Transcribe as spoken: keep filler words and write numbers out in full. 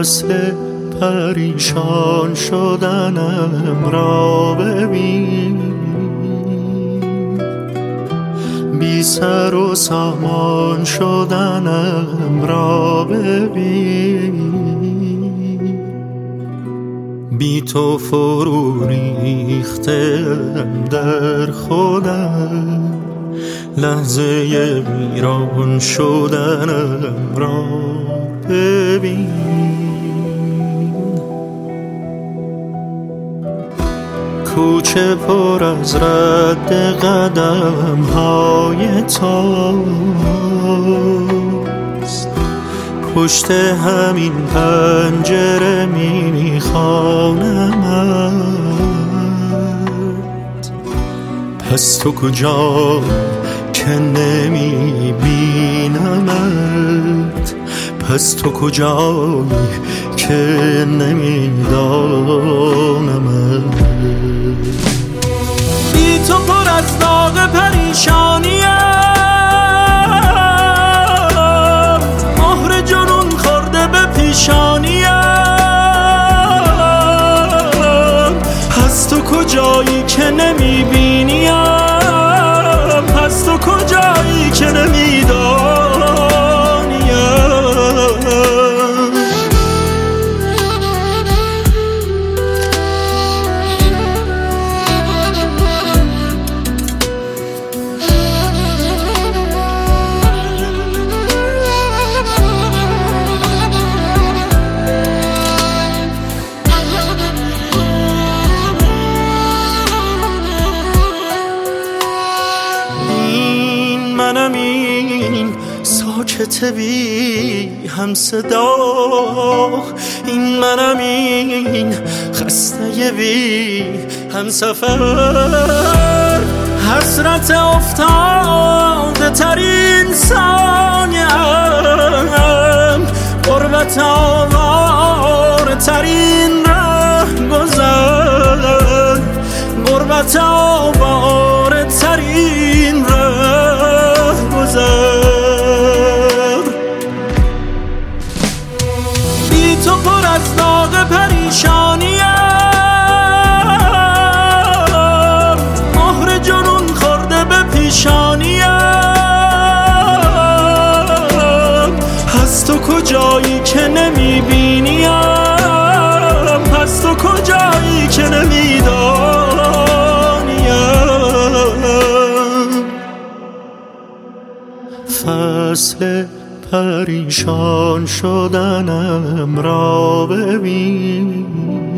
فصل پریشان شدنم را ببین، بی سر و سامان شدنم را ببین، بی تو فرو ریختم در خودم، لحظه ویران شدنم را ببین. کوچه پر از رد قدم های توست، پشت همین پنجره میخوانمت. پس تو کجا که نمیبینمت، پس تو کجایی که نمیدانمت. بی تو پر از داغ پریشانیم، مهر جنون خورده به پیشانیم. پس تو کجایی که نمیبینیم، پس تو کجایی که نمیدانیم. منم این ساکت بی هم صدا، این منم این خسته بی هم سفر. حسرت افتاده ترین ثانیم، غربت آواره ترین ره گذر، غربت آواره ترین ره گذر. بی تو پر از داغ پریشانیم، مهر جنون خورده به پیشانیم. پس تو کجایی که نمیبینیم، پس تو کجایی که نمیدانیم. فصل پریشان شدنم را ببین،